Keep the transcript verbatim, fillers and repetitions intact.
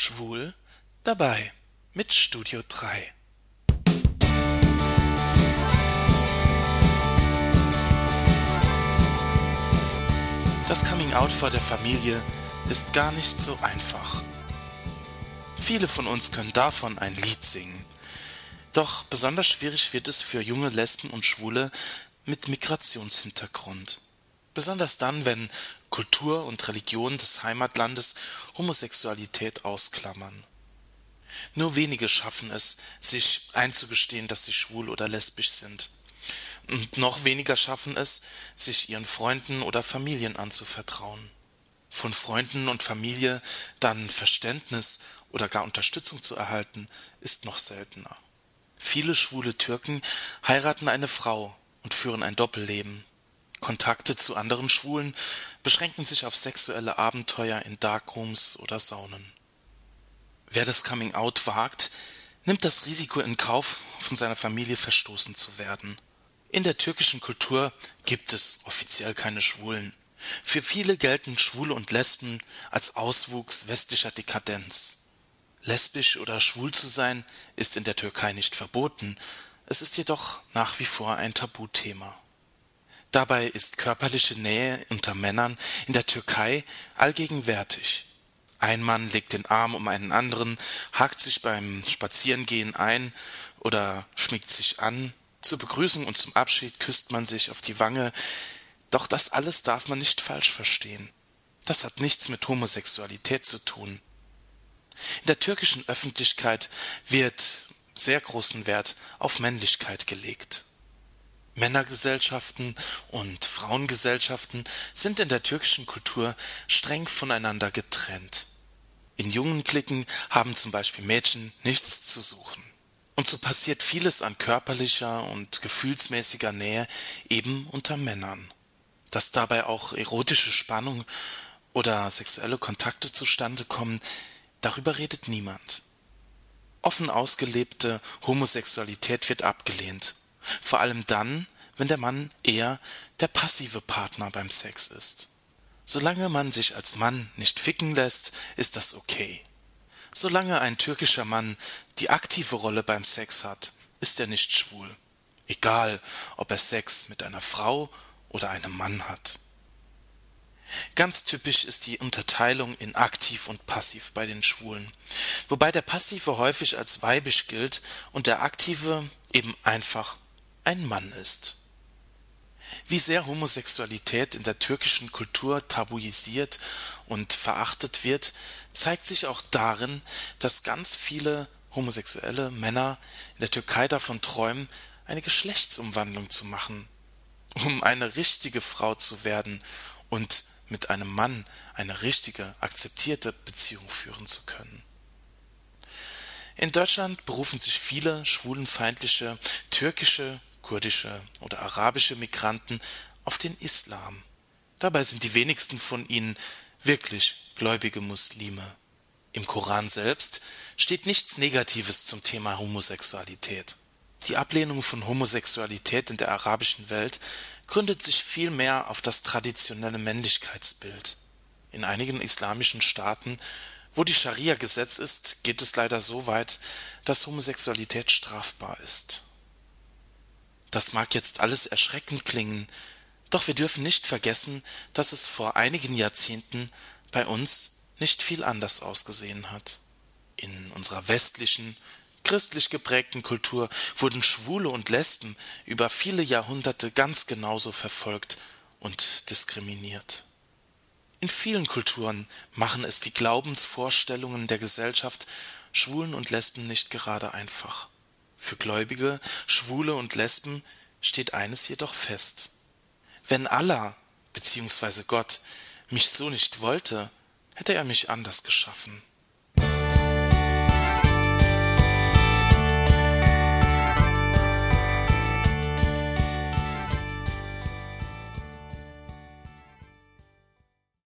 Schwul dabei mit Studio drei. Das Coming-out vor der Familie ist gar nicht so einfach. Viele von uns können davon ein Lied singen. Doch besonders schwierig wird es für junge Lesben und Schwule mit Migrationshintergrund. Besonders dann, wenn Kultur und Religion des Heimatlandes Homosexualität ausklammern. Nur wenige schaffen es, sich einzugestehen, dass sie schwul oder lesbisch sind. Und noch weniger schaffen es, sich ihren Freunden oder Familien anzuvertrauen. Von Freunden und Familie dann Verständnis oder gar Unterstützung zu erhalten, ist noch seltener. Viele schwule Türken heiraten eine Frau und führen ein Doppelleben. Kontakte zu anderen Schwulen beschränken sich auf sexuelle Abenteuer in Darkrooms oder Saunen. Wer das Coming-out wagt, nimmt das Risiko in Kauf, von seiner Familie verstoßen zu werden. In der türkischen Kultur gibt es offiziell keine Schwulen. Für viele gelten Schwule und Lesben als Auswuchs westlicher Dekadenz. Lesbisch oder schwul zu sein, ist in der Türkei nicht verboten, es ist jedoch nach wie vor ein Tabuthema. Dabei ist körperliche Nähe unter Männern in der Türkei allgegenwärtig. Ein Mann legt den Arm um einen anderen, hakt sich beim Spazierengehen ein oder schmiegt sich an. Zur Begrüßung und zum Abschied küsst man sich auf die Wange. Doch das alles darf man nicht falsch verstehen. Das hat nichts mit Homosexualität zu tun. In der türkischen Öffentlichkeit wird sehr großen Wert auf Männlichkeit gelegt. Männergesellschaften und Frauengesellschaften sind in der türkischen Kultur streng voneinander getrennt. In jungen Cliquen haben zum Beispiel Mädchen nichts zu suchen. Und so passiert vieles an körperlicher und gefühlsmäßiger Nähe eben unter Männern. Dass dabei auch erotische Spannung oder sexuelle Kontakte zustande kommen, darüber redet niemand. Offen ausgelebte Homosexualität wird abgelehnt. Vor allem dann, wenn der Mann eher der passive Partner beim Sex ist. Solange man sich als Mann nicht ficken lässt, ist das okay. Solange ein türkischer Mann die aktive Rolle beim Sex hat, ist er nicht schwul. Egal, ob er Sex mit einer Frau oder einem Mann hat. Ganz typisch ist die Unterteilung in aktiv und passiv bei den Schwulen, wobei der Passive häufig als weibisch gilt und der Aktive eben einfach ein Mann ist. Wie sehr Homosexualität in der türkischen Kultur tabuisiert und verachtet wird, zeigt sich auch darin, dass ganz viele homosexuelle Männer in der Türkei davon träumen, eine Geschlechtsumwandlung zu machen, um eine richtige Frau zu werden und mit einem Mann eine richtige, akzeptierte Beziehung führen zu können. In Deutschland berufen sich viele schwulenfeindliche türkische, kurdische oder arabische Migranten auf den Islam. Dabei sind die wenigsten von ihnen wirklich gläubige Muslime. Im Koran selbst steht nichts Negatives zum Thema Homosexualität. Die Ablehnung von Homosexualität in der arabischen Welt gründet sich vielmehr auf das traditionelle Männlichkeitsbild. In einigen islamischen Staaten, wo die Scharia Gesetz ist, geht es leider so weit, dass Homosexualität strafbar ist. Das mag jetzt alles erschreckend klingen, doch wir dürfen nicht vergessen, dass es vor einigen Jahrzehnten bei uns nicht viel anders ausgesehen hat. In unserer westlichen, christlich geprägten Kultur wurden Schwule und Lesben über viele Jahrhunderte ganz genauso verfolgt und diskriminiert. In vielen Kulturen machen es die Glaubensvorstellungen der Gesellschaft Schwulen und Lesben nicht gerade einfach. Für Gläubige, Schwule und Lesben steht eines jedoch fest: Wenn Allah bzw. Gott mich so nicht wollte, hätte er mich anders geschaffen.